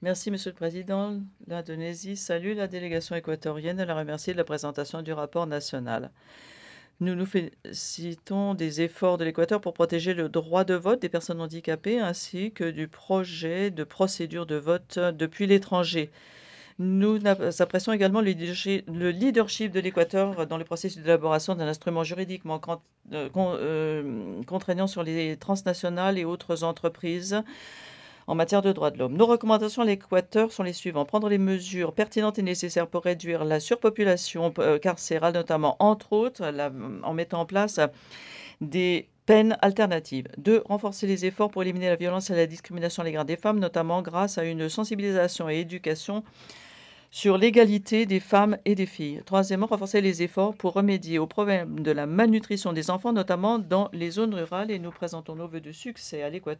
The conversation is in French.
Merci, Monsieur le Président. L'Indonésie salue la délégation équatorienne et la remercie de la présentation du rapport national. Nous nous félicitons des efforts de l'Équateur pour protéger le droit de vote des personnes handicapées ainsi que du projet de procédure de vote depuis l'étranger. Nous apprécions également le leadership de l'Équateur dans le processus d'élaboration d'un instrument juridiquement contraignant sur les transnationales et autres entreprises en matière de droits de l'homme. Nos recommandations à l'Équateur sont les suivantes. Prendre les mesures pertinentes et nécessaires pour réduire la surpopulation carcérale, notamment, entre autres, en mettant en place des peines alternatives. 2. Renforcer les efforts pour éliminer la violence et la discrimination à l'égard des femmes, notamment grâce à une sensibilisation et éducation sur l'égalité des femmes et des filles. Troisièmement, renforcer les efforts pour remédier au problème de la malnutrition des enfants, notamment dans les zones rurales. Et nous présentons nos vœux de succès à l'Équateur